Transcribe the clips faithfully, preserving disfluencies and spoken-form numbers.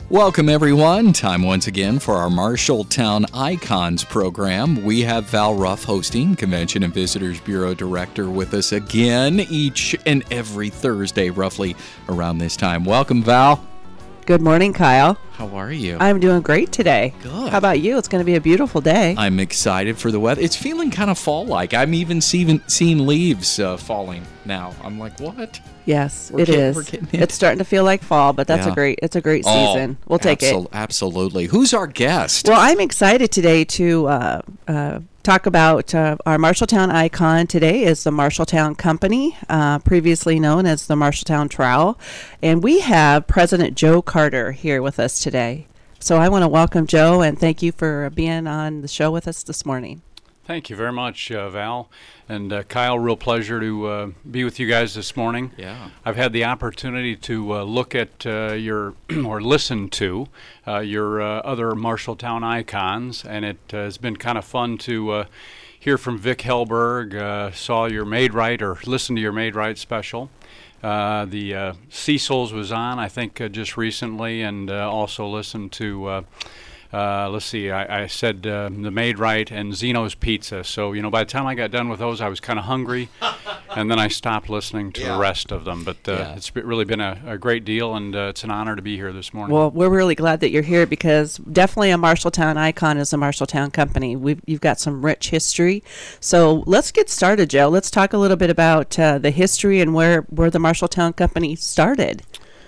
Welcome, everyone. Time once again for our Marshalltown Icons program. We have Val Ruff hosting, Convention and Visitors Bureau Director, with us again each and every Thursday, roughly around this time. Welcome, Val. Good morning, Kyle. How are you? I'm doing great today. Good. How about you? It's going to be a beautiful day. I'm excited for the weather. It's feeling kind of fall-like. I'm even seeing, seeing leaves uh, falling now. I'm like, what? Yes, We're it getting- is. we're getting it. It's starting to feel like fall, but that's Yeah. a great. It's a great season. Oh, we'll take absol- it. Absolutely. Who's our guest? Well, I'm excited today to uh, uh, talk about uh, our Marshalltown icon. Today is the Marshalltown Company, uh, previously known as the Marshalltown Trowel, and we have President Joe Carter here with us today. So I want to welcome Joe and thank you for being on the show with us this morning. Thank you very much, uh, Val. And uh, Kyle, real pleasure to uh, be with you guys this morning. Yeah. I've had the opportunity to uh, look at uh, your, or listen to, uh, your uh, other Marshalltown icons, and it uh, has been kind of fun to uh, hear from Vic Hellberg, uh, saw your Maid-Rite, or listened to your Maid-Rite special. Uh, the uh, Cecil's was on, I think, uh, just recently, and uh, also listened to... Uh, Uh, let's see, I, I said uh, the Maid-Rite and Zeno's Pizza. So, you know, by the time I got done with those, I was kind of hungry. And then I stopped listening to Yeah. the rest of them. But uh, Yeah. it's be- really been a, a great deal, and uh, it's an honor to be here this morning. Well, we're really glad that you're here because definitely a Marshalltown icon is a Marshalltown Company. We've, you've got some rich history. So let's get started, Joe. Let's talk a little bit about uh, the history and where, where the Marshalltown Company started.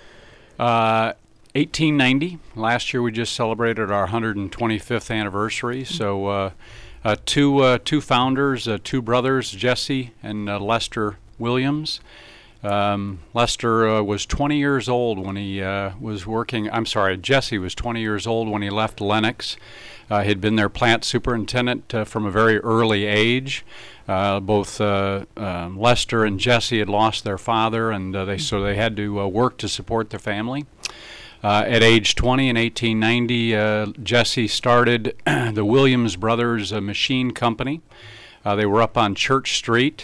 Uh, eighteen ninety, last year we just celebrated our one hundred twenty-fifth anniversary. So uh, uh, two uh, two founders, uh, two brothers, Jesse and uh, Lester Williams. Um, Lester uh, was twenty years old when he uh, was working, I'm sorry, Jesse was twenty years old when he left Lennox. Uh, he'd been their plant superintendent uh, from a very early age. Uh, both uh, um, Lester and Jesse had lost their father, and uh, they so they had to uh, work to support their family. Uh, at age twenty in eighteen ninety, uh, Jesse started the Williams Brothers uh, Machine Company. Uh, they were up on Church Street,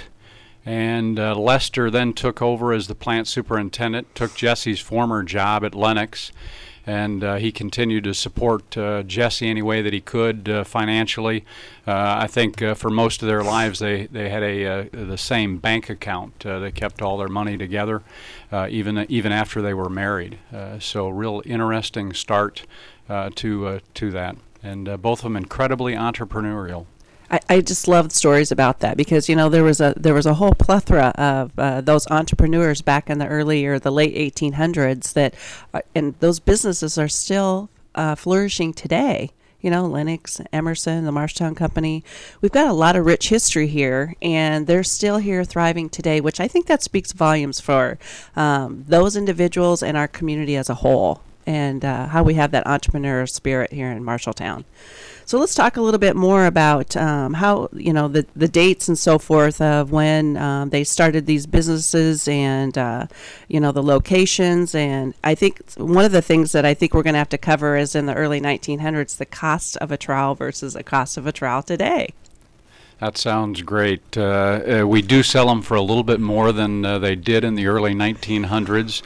and uh, Lester then took over as the plant superintendent, took Jesse's former job at Lennox, and uh, he continued to support uh, Jesse any way that he could uh, financially. Uh, I think uh, for most of their lives they, they had a uh, the same bank account. Uh, they kept all their money together, uh, even even after they were married. Uh, so real interesting start uh, to uh, to that, and uh, both of them incredibly entrepreneurial. I, I just love the stories about that because you know there was a there was a whole plethora of uh, those entrepreneurs back in the early or the late eighteen hundreds that, uh, and those businesses are still uh, flourishing today. You know, Lennox, Emerson, the Marshalltown Company. We've got a lot of rich history here, and they're still here thriving today, which I think that speaks volumes for um, those individuals and our community as a whole, and uh, how we have that entrepreneurial spirit here in Marshalltown. So let's talk a little bit more about um, how, you know, the, the dates and so forth of when um, they started these businesses and, uh, you know, the locations. And I think one of the things that I think we're going to have to cover is in the early nineteen hundreds, the cost of a trowel versus the cost of a trowel today. That sounds great. Uh, uh, we do sell them for a little bit more than uh, they did in the early nineteen hundreds.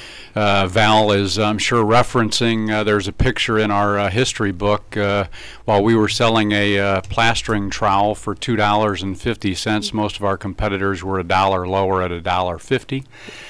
Uh, Val is, I'm sure, referencing, uh, there's a picture in our uh, history book uh, while we were selling a uh, plastering trowel for two dollars and fifty cents. Most of our competitors were a dollar lower at a dollar fifty.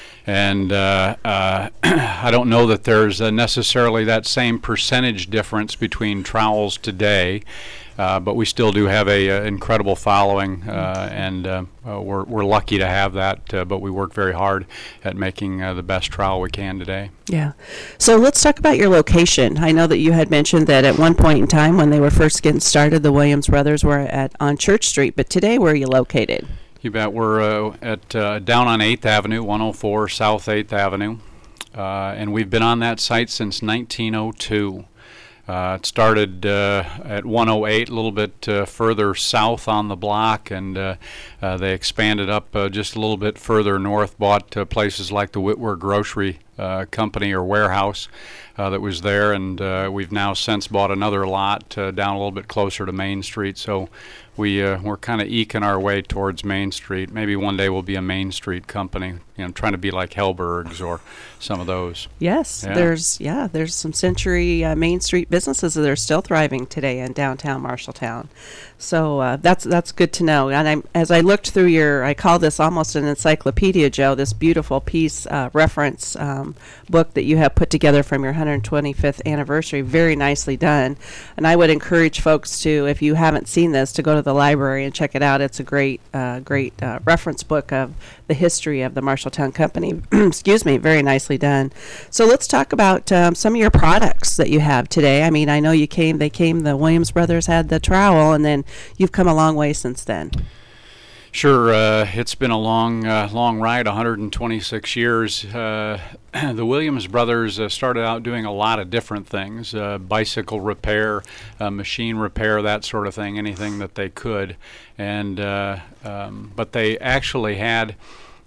And uh, uh, I don't know that there's uh, necessarily that same percentage difference between trowels today, uh, but we still do have a, a incredible following, uh, and uh, uh, we're we're lucky to have that. Uh, but we work very hard at making uh, the best trowel we can today. Yeah. So let's talk about your location. I know that you had mentioned that at one point in time when they were first getting started, the Williams brothers were at on Church Street. But today, where are you located? You bet. We're uh, at uh, down on eighth Avenue, one oh four South eighth Avenue, uh, and we've been on that site since nineteen oh two. Uh, it started uh, at one oh eight, a little bit uh, further south on the block, and uh, uh, they expanded up uh, just a little bit further north, bought uh, places like the Whitwer Grocery uh, company or warehouse uh, that was there, and uh, we've now since bought another lot uh, down a little bit closer to Main Street. So we uh, we're kind of eking our way towards Main Street. Maybe one day we'll be a Main Street company, you know, trying to be like Helberg's or some of those. Yes, Yeah. there's yeah, there's some Century uh, Main Street businesses that are still thriving today in downtown Marshalltown. So uh, that's that's good to know. And I'm, as I looked through your, I call this almost an encyclopedia, Joe. This beautiful piece uh, reference um, book that you have put together from your one hundred twenty-fifth anniversary, very nicely done. And I would encourage folks to, if you haven't seen this, to go to the library and check it out. It's a great, uh, great uh, reference book of the history of the Marshalltown Company. Excuse me, very nicely done. So let's talk about um, some of your products that you have today. I mean, I know you came, they came, the Williams brothers had the trowel, and then you've come a long way since then. Sure, uh, it's been a long, uh, long ride, one hundred twenty-six years. Uh, the Williams brothers uh, started out doing a lot of different things, uh, bicycle repair, uh, machine repair, that sort of thing, anything that they could. And uh, um, but they actually had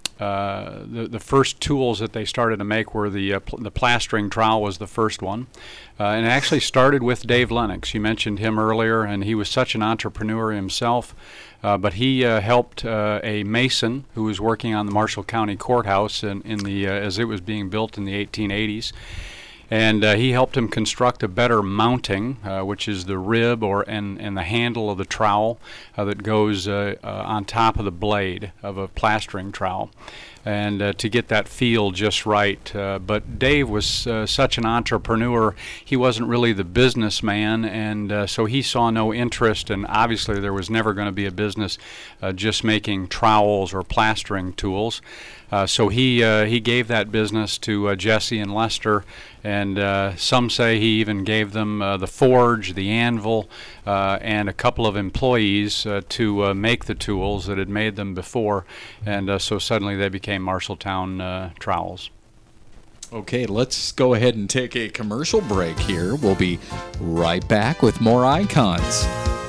uh, the the first tools that they started to make were the uh, pl- the plastering trowel was the first one. Uh, and it actually started with Dave Lennox. You mentioned him earlier, and he was such an entrepreneur himself. Uh, but he uh, helped uh, a mason who was working on the Marshall County Courthouse in, in the uh, as it was being built in the eighteen eighties. And uh, he helped him construct a better mounting, uh, which is the rib or and, and the handle of the trowel uh, that goes uh, uh, on top of the blade of a plastering trowel, and uh, to get that feel just right. Uh, but Dave was uh, such an entrepreneur, he wasn't really the businessman, and uh, so he saw no interest, and obviously there was never going to be a business uh, just making trowels or plastering tools. Uh, so he uh, he gave that business to uh, Jesse and Lester, and uh, some say he even gave them uh, the forge, the anvil, uh, and a couple of employees uh, to uh, make the tools that had made them before, and uh, so suddenly they became Marshalltown uh, trowels. Okay, let's go ahead and take a commercial break here. We'll be right back with more Icons.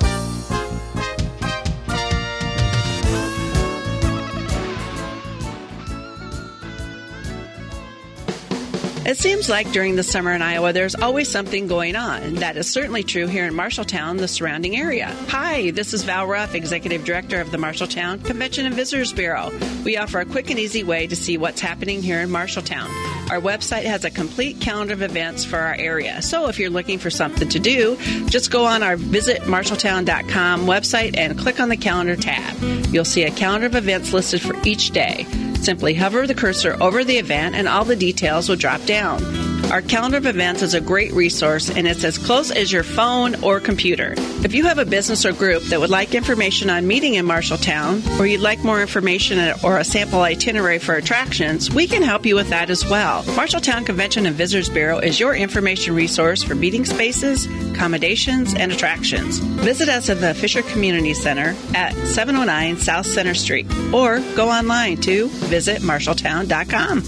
It seems like during the summer in Iowa, there's always something going on. And that is certainly true here in Marshalltown, the surrounding area. Hi, this is Val Ruff, Executive Director of the Marshalltown Convention and Visitors Bureau. We offer a quick and easy way to see what's happening here in Marshalltown. Our website has a complete calendar of events for our area. So if you're looking for something to do, just go on our visit marshalltown dot com website and click on the calendar tab. You'll see a calendar of events listed for each day. Simply hover the cursor over the event and all the details will drop down. Our calendar of events is a great resource, and it's as close as your phone or computer. If you have a business or group that would like information on meeting in Marshalltown, or you'd like more information or a sample itinerary for attractions, we can help you with that as well. Marshalltown Convention and Visitors Bureau is your information resource for meeting spaces, accommodations, and attractions. Visit us at the Fisher Community Center at seven oh nine South Center Street, or go online to visit marshalltown dot com.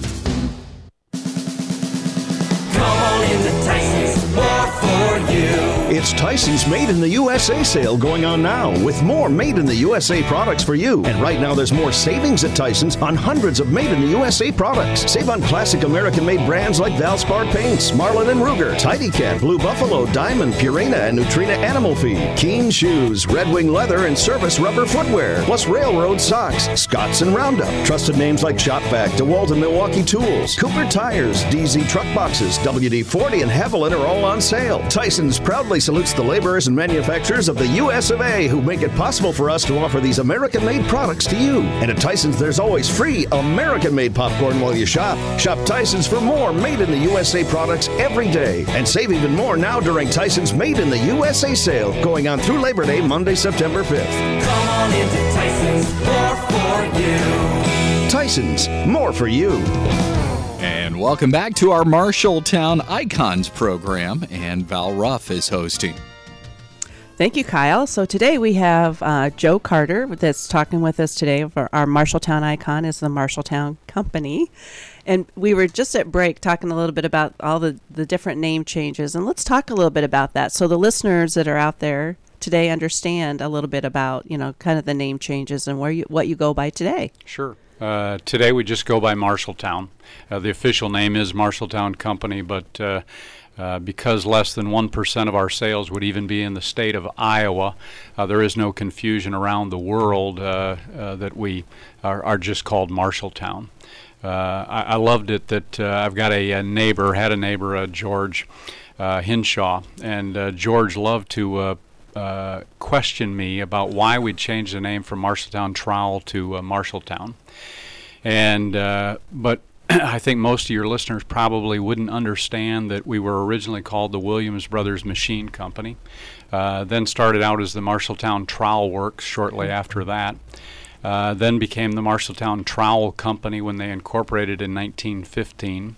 Come on into Tyson's, more for you. It's Tyson's Made in the U S A sale going on now with more Made in the U S A products for you. And right now there's more savings at Tyson's on hundreds of Made in the U S A products. Save on classic American-made brands like Valspar Paints, Marlin and Ruger, Tidy Cat, Blue Buffalo, Diamond, Purina, and Neutrina Animal Feed, Keen Shoes, Red Wing Leather, and Service Rubber Footwear, plus Railroad Socks, Scott's and Roundup. Trusted names like Shopvac, DeWalt and Milwaukee Tools, Cooper Tires, D Z Truck Boxes, W D forty, and Haviland are all on sale. Tyson's proudly salutes the laborers and manufacturers of the U S of A who make it possible for us to offer these American-made products to you. And at Tyson's, there's always free American-made popcorn while you shop. Shop Tyson's for more Made in the U S A products every day. And save even more now during Tyson's Made in the U S A sale going on through Labor Day, Monday, September fifth. Come on into Tyson's, more for you. Tyson's, more for you. And welcome back to our Marshalltown Icons program, and Val Ruff is hosting. Thank you, Kyle. So today we have uh, Joe Carter that's talking with us today. For our Marshalltown icon is the Marshalltown Company. And we were just at break talking a little bit about all the, the different name changes. And let's talk a little bit about that so the listeners that are out there today understand a little bit about, you know, kind of the name changes and where you what you go by today. Sure. Uh, today we just go by Marshalltown. Uh, the official name is Marshalltown Company, but uh, uh, because less than one percent of our sales would even be in the state of Iowa, uh, there is no confusion around the world uh, uh, that we are, are just called Marshalltown. Uh, I, I loved it that uh, I've got a, a neighbor, had a neighbor, uh, George uh, Hinshaw, and uh, George loved to uh, uh, question me about why we'd changed the name from Marshalltown Trowel to uh, Marshalltown. And uh, but I think most of your listeners probably wouldn't understand that we were originally called the Williams Brothers Machine Company, uh, then started out as the Marshalltown Trowel Works shortly after that. Uh, then became the Marshalltown Trowel Company when they incorporated in nineteen fifteen.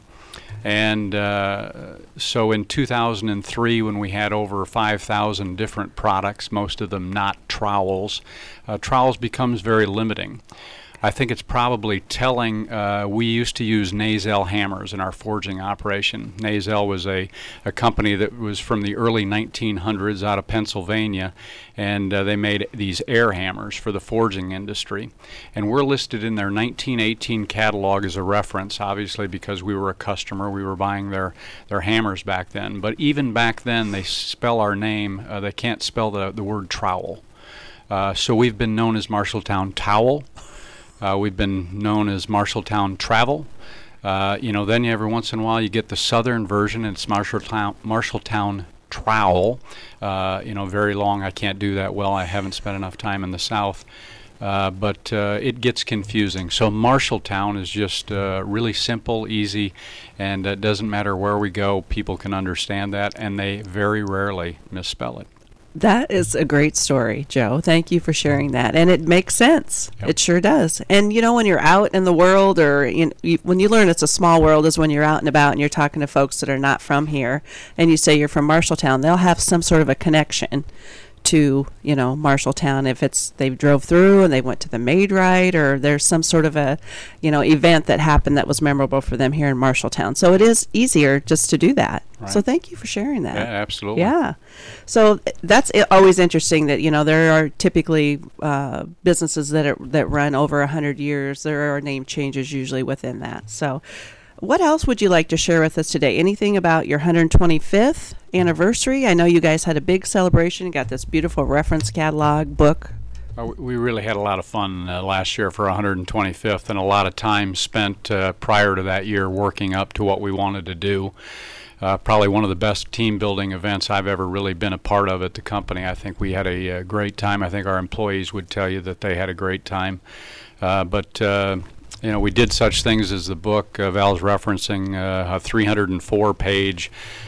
And uh, so in two thousand three, when we had over five thousand different products, most of them not trowels, uh, trowels becomes very limiting. I think it's probably telling. Uh, we used to use Nazel hammers in our forging operation. Nazel was a, a company that was from the early nineteen hundreds out of Pennsylvania, and uh, they made these air hammers for the forging industry. And we're listed in their nineteen eighteen catalog as a reference, obviously because we were a customer. We were buying their, their hammers back then. But even back then, they spell our name. Uh, they can't spell the, the word trowel. Uh, so we've been known as Marshalltown Towel. Uh, we've been known as Marshalltown Travel. Uh, you know, then every once in a while you get the southern version, and it's Marshalltown, Marshalltown Trowel. Uh, you know, very long. I can't do that well. I haven't spent enough time in the South. Uh, but uh, it gets confusing. So Marshalltown is just uh, really simple, easy, and it doesn't matter where we go. People can understand that, and they very rarely misspell it. That is a great story, Joe. Thank you for sharing that. And it makes sense. Yep. It sure does. And, you know, when you're out in the world, or in, you, when you learn it's a small world is when you're out and about and you're talking to folks that are not from here, and you say you're from Marshalltown, they'll have some sort of a connection to, you know, Marshalltown. If it's they drove through and they went to the Maid-Rite, or there's some sort of a, you know, event that happened that was memorable for them here in Marshalltown. So it is easier just to do that. Right. So thank you for sharing that. Yeah, absolutely. Yeah. So that's i- always interesting that, you know, there are typically uh, businesses that are, that run over one hundred years. There are name changes usually within that. So what else would you like to share with us today? Anything about your one hundred twenty-fifth anniversary? I know you guys had a big celebration. You got this beautiful reference catalog book. Uh, we really had a lot of fun uh, last year for one hundred twenty-fifth, and a lot of time spent uh, prior to that year working up to what we wanted to do. Uh, probably one of the best team building events I've ever really been a part of at the company. I think we had a, a great time. I think our employees would tell you that they had a great time. Uh, but uh, you know, we did such things as the book uh, Val's referencing, uh, a three hundred four page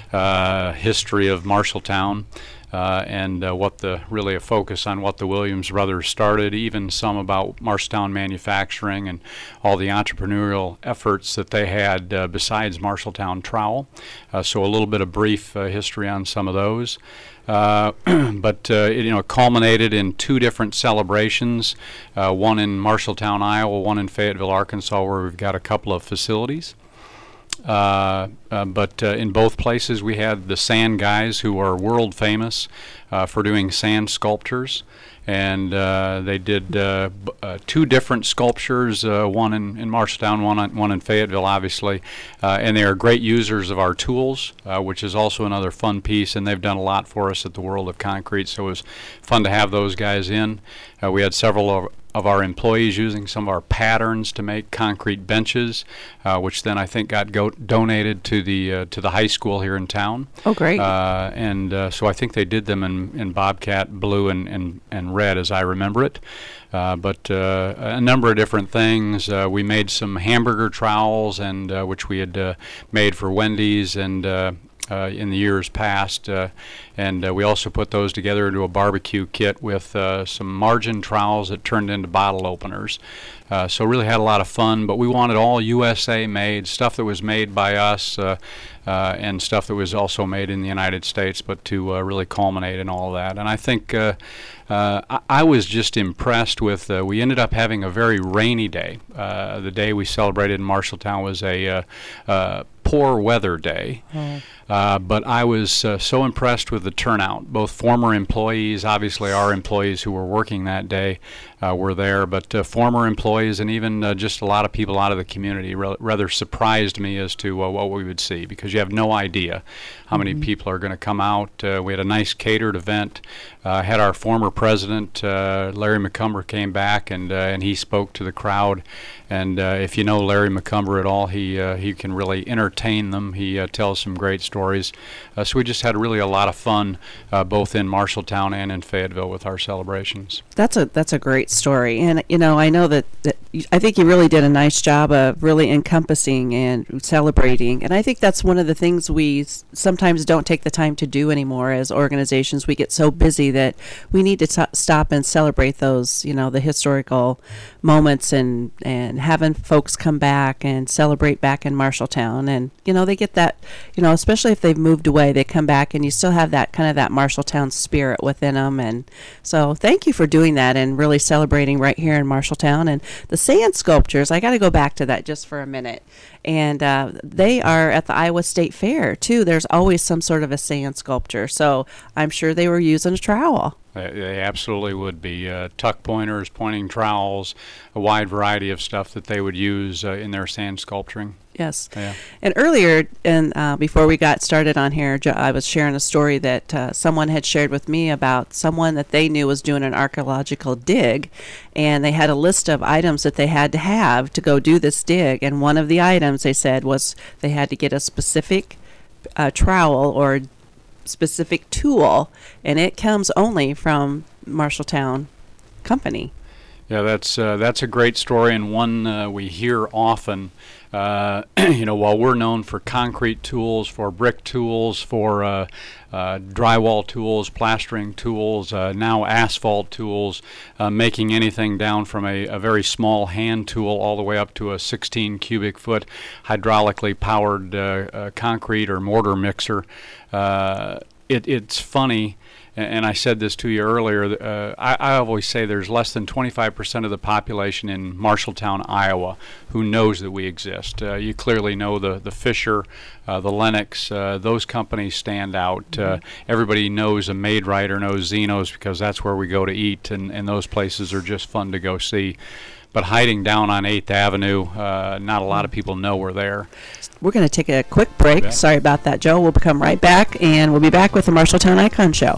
uh, history of Marshalltown. Uh, and uh, what the really a focus on what the Williams brothers started, even some about Marshalltown manufacturing and all the entrepreneurial efforts that they had uh, besides Marshalltown Trowel. Uh, so a little bit of brief uh, history on some of those. Uh, but uh, it, you know, culminated in two different celebrations, uh, one in Marshalltown, Iowa, one in Fayetteville, Arkansas, where we've got a couple of facilities. Uh, uh, but uh, in both places we had the sand guys who are world famous uh, for doing sand sculptures, and uh, they did uh, b- uh, two different sculptures, uh, one in, in Marshalltown, one, on, one in Fayetteville, obviously, uh, and they are great users of our tools, uh, which is also another fun piece, and they've done a lot for us at the World of Concrete, so it was fun to have those guys in. Uh, we had several of of our employees using some of our patterns to make concrete benches, uh, which then I think got go- donated to the uh, to the high school here in town. Oh, great. Uh, and uh, so I think they did them in, in Bobcat blue and, and, and red, as I remember it. Uh, but uh, a number of different things. Uh, we made some hamburger trowels, and uh, which we had uh, made for Wendy's and uh, Uh, in the years past, uh, and uh, we also put those together into a barbecue kit with uh, some margin trowels that turned into bottle openers. Uh, so really had a lot of fun, but we wanted all U S A made, stuff that was made by us, uh, uh, and stuff that was also made in the United States, but to uh, really culminate in all of that. And I think uh, uh, I-, I was just impressed with, uh, we ended up having a very rainy day. Uh, the day we celebrated in Marshalltown was a uh, uh, poor weather day. Mm. Uh, but I was uh, so impressed with the turnout. Both former employees, obviously our employees who were working that day uh, were there, but uh, former employees and even uh, just a lot of people out of the community re- rather surprised me as to uh, what we would see, because you have no idea how many mm-hmm. people are going to come out. Uh, we had a nice catered event. Uh, had our former president, uh, Larry McCumber, came back and uh, and he spoke to the crowd. And uh, if you know Larry McCumber at all, he uh, he can really entertain them. He uh, tells some great stories. Uh, so we just had really a lot of fun, uh, both in Marshalltown and in Fayetteville with our celebrations. That's a that's a great story, and you know I know that, that you, I think you really did a nice job of really encompassing and celebrating, and I think that's one of the things we s- sometimes don't take the time to do anymore as organizations. We get so busy that we need to t- stop and celebrate those, you know, the historical moments and and having folks come back and celebrate back in Marshalltown. And you know they get that, you know, especially if they've moved away, they come back and you still have that kind of that Marshalltown spirit within them. And so thank you for doing that and really celebrating right here in Marshalltown. And the sand sculptures, I got to go back to that just for a minute. And uh, they are at the Iowa State Fair too. There's always some sort of a sand sculpture, so I'm sure they were using a trowel. They, they absolutely would be. Uh, tuck pointers, pointing trowels, a wide variety of stuff that they would use uh, in their sand sculpturing. Yes. Yeah. And earlier, and uh, before we got started on here, Jo- I was sharing a story that uh, someone had shared with me about someone that they knew was doing an archaeological dig, and they had a list of items that they had to have to go do this dig. And one of the items they said was they had to get a specific uh, trowel or specific tool, and it comes only from Marshalltown Company. Yeah, that's uh, that's a great story, and one uh, we hear often. Uh, you know, while we're known for concrete tools, for brick tools, for uh, uh, drywall tools, plastering tools, uh, now asphalt tools, uh, making anything down from a, a very small hand tool all the way up to a sixteen cubic foot hydraulically powered uh, uh, concrete or mortar mixer. Uh, it, it's funny. And I said this to you earlier, uh, I, I always say there's less than twenty-five percent of the population in Marshalltown, Iowa, who knows that we exist. Uh, you clearly know the, the Fisher, uh, the Lennox, uh, those companies stand out. Mm-hmm. Uh, everybody knows a Maid-Rite or knows Zeno's because that's where we go to eat, and, and those places are just fun to go see. But hiding down on eighth Avenue, uh, not a lot of people know we're there. We're going to take a quick break. Okay. Sorry about that, Joe. We'll come right back, and we'll be back with the Marshalltown Icon Show.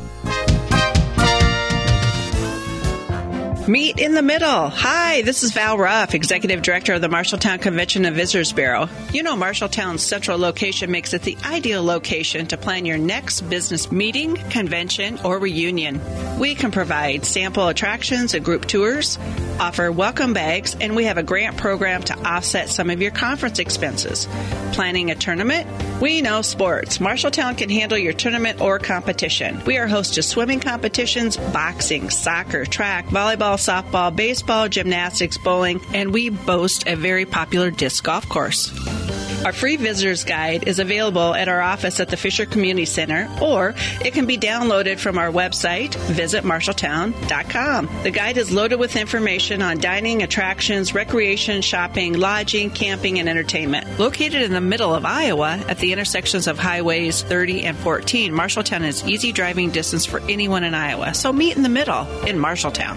Meet in the Middle. Hi, this is Val Ruff, Executive Director of the Marshalltown Convention and Visitors Bureau. You know Marshalltown's central location makes it the ideal location to plan your next business meeting, convention, or reunion. We can provide sample attractions and group tours, offer welcome bags, and we have a grant program to offset some of your conference expenses. Planning a tournament? We know sports. Marshalltown can handle your tournament or competition. We are host to swimming competitions, boxing, soccer, track, volleyball, softball, baseball, gymnastics, bowling, and we boast a very popular disc golf course. Our free visitor's guide is available at our office at the Fisher Community Center, or it can be downloaded from our website, visit marshalltown dot com. The guide is loaded with information on dining, attractions, recreation, shopping, lodging, camping, and entertainment. Located in the middle of Iowa at the intersections of highways thirty and fourteen, Marshalltown is easy driving distance for anyone in Iowa, so meet in the middle in Marshalltown.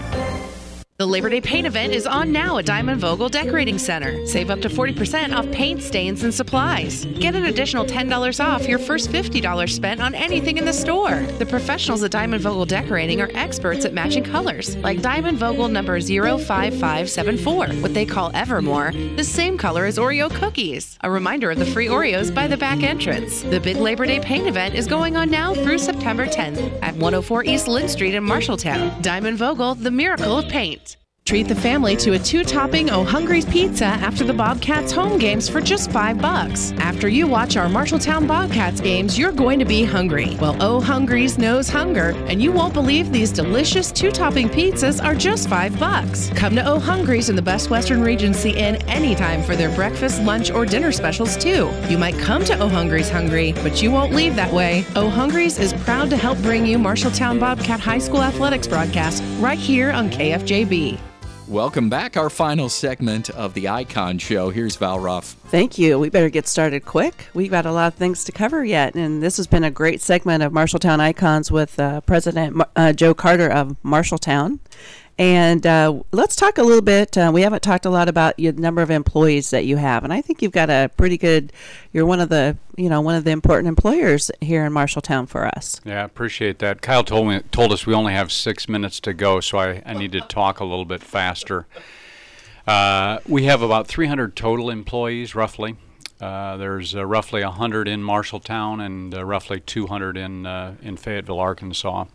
The Labor Day paint event is on now at Diamond Vogel Decorating Center. Save up to forty percent off paint, stains, and supplies. Get an additional ten dollars off your first fifty dollars spent on anything in the store. The professionals at Diamond Vogel Decorating are experts at matching colors, like Diamond Vogel number zero five five seven four, what they call Evermore, the same color as Oreo cookies. A reminder of the free Oreos by the back entrance. The big Labor Day paint event is going on now through September tenth at one oh four East Lynn Street in Marshalltown. Diamond Vogel, the miracle of paint. Treat the family to a two-topping Oh Hungry's pizza after the Bobcats home games for just five bucks. After you watch our Marshalltown Bobcats games, you're going to be hungry. Well, Oh Hungry's knows hunger, and you won't believe these delicious two-topping pizzas are just five bucks. Come to Oh Hungry's in the Best Western Regency Inn anytime for their breakfast, lunch, or dinner specials too. You might come to Oh Hungry's hungry, but you won't leave that way. Oh Hungry's is proud to help bring you Marshalltown Bobcat High School athletics broadcast right here on K F J B. Welcome back. Our final segment of the Icon Show. Here's Val Ruff. Thank you. We better get started quick. We've got a lot of things to cover yet, and this has been a great segment of Marshalltown Icons with uh, President uh, Joe Carter of Marshalltown. And uh, let's talk a little bit. Uh, we haven't talked a lot about the number of employees that you have, and I think you've got a pretty good. You're one of the, you know, one of the important employers here in Marshalltown for us. Yeah, I appreciate that. Kyle told me told us we only have six minutes to go, so I, I need to talk a little bit faster. Uh, we have about three hundred total employees, roughly. Uh, there's uh, roughly one hundred in Marshalltown and uh, roughly two hundred in uh, in Fayetteville, Arkansas.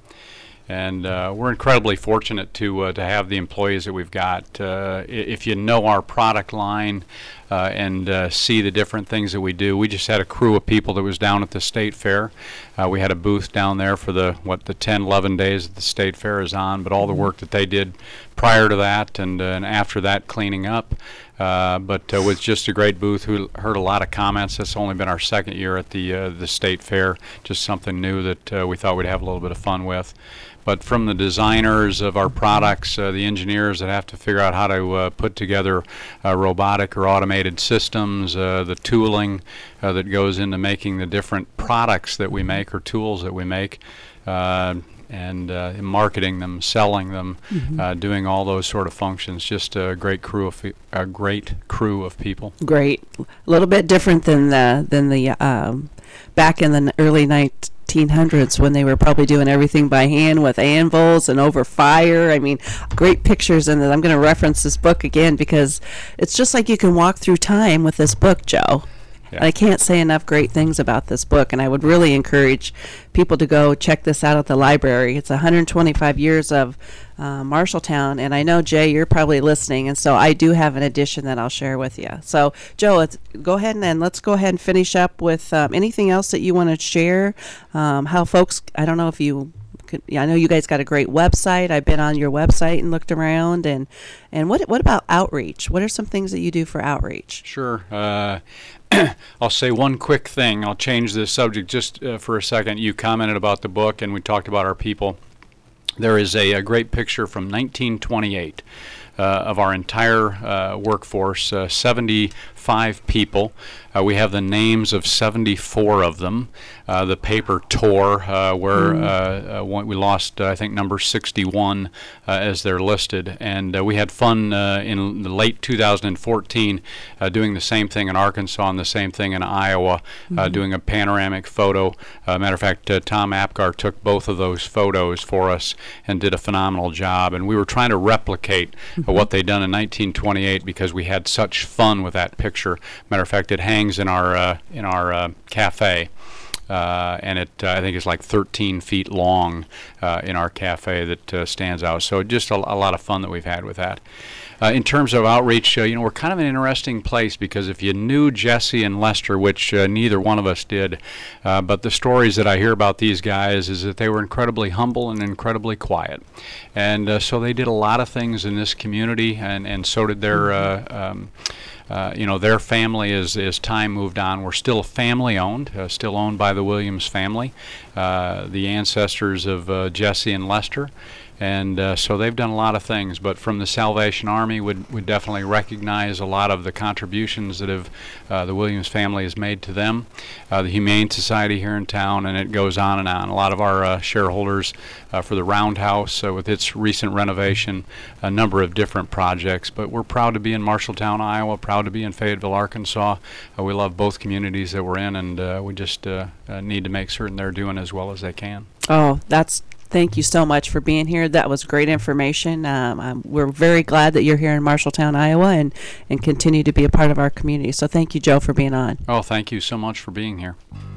And uh, we're incredibly fortunate to uh, to have the employees that we've got. Uh, if you know our product line uh, and uh, see the different things that we do, we just had a crew of people that was down at the State Fair. Uh, we had a booth down there for the what the ten, eleven days that the State Fair is on, but all the work that they did prior to that and, uh, and after that cleaning up. Uh, but uh, was just a great booth. We heard a lot of comments. It's only been our second year at the uh, the State Fair. Just something new that uh, we thought we'd have a little bit of fun with. But from the designers of our products, uh, the engineers that have to figure out how to uh, put together uh, robotic or automated systems, uh, the tooling uh, that goes into making the different products that we make or tools that we make, uh, and uh, marketing them, selling them, mm-hmm. uh, doing all those sort of functions. Just a great crew of a great crew of people. Great, a little bit different than the than the um, back in the early nineteen hundreds when they were probably doing everything by hand with anvils and over fire. I mean, great pictures in it. I'm going to reference this book again because it's just like you can walk through time with this book, Joe. Yeah. I can't say enough great things about this book, and I would really encourage people to go check this out at the library. It's one hundred twenty-five years of uh, Marshalltown, and I know, Jay, you're probably listening, and so I do have an edition that I'll share with you. So, Joe, let's go ahead and, and let's go ahead and finish up with um, anything else that you want to share, um, how folks, I don't know if you... I know you guys got a great website. I've been on your website and looked around. And, and what what about outreach? What are some things that you do for outreach? Sure. Uh, I'll say one quick thing. I'll change the subject just uh, for a second. You commented about the book, and we talked about our people. There is a, a great picture from nineteen twenty-eight uh, of our entire uh, workforce, uh, seventy-five people. Uh, we have the names of seventy-four of them. Uh, the paper tore, uh, where mm. uh, uh, one, we lost, uh, I think, number sixty-one uh, as they're listed. And uh, we had fun uh, in the late two thousand fourteen uh, doing the same thing in Arkansas and the same thing in Iowa, mm-hmm. uh, doing a panoramic photo. Uh, matter of fact, uh, Tom Apgar took both of those photos for us and did a phenomenal job. And we were trying to replicate mm-hmm. uh, what they'd done in nineteen twenty-eight because we had such fun with that picture. Matter of fact, it hangs in our uh, in our uh, cafe, uh, and it uh, I think it's like thirteen feet long uh, in our cafe that uh, stands out. So just a, a lot of fun that we've had with that. Uh, in terms of outreach, uh, you know, we're kind of an interesting place because if you knew Jesse and Lester, which uh, neither one of us did, uh, but the stories that I hear about these guys is that they were incredibly humble and incredibly quiet. And uh, so they did a lot of things in this community, and, and so did their uh, um, Uh, you know, their family, as, as time moved on, were still family-owned, uh, still owned by the Williams family, uh, the ancestors of uh, Jesse and Lester. And uh, so they've done a lot of things, but from the Salvation Army would would definitely recognize a lot of the contributions that have uh, the Williams family has made to them. Uh, the Humane Society here in town, and it goes on and on. A lot of our uh, shareholders uh, for the Roundhouse uh, with its recent renovation, a number of different projects. But we're proud to be in Marshalltown, Iowa, proud to be in Fayetteville, Arkansas. Uh, we love both communities that we're in, and uh, we just uh, uh, need to make certain they're doing as well as they can. Oh, that's Thank you so much for being here. That was great information. Um, um, we're very glad that you're here in Marshalltown, Iowa, and, and continue to be a part of our community. So thank you, Joe, for being on. Oh, thank you so much for being here.